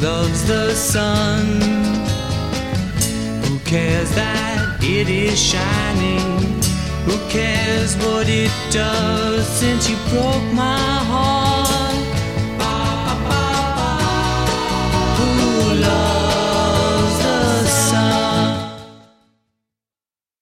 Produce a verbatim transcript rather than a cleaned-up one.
loves the sun? Who cares that it is shining? Who cares what it does since you broke my heart?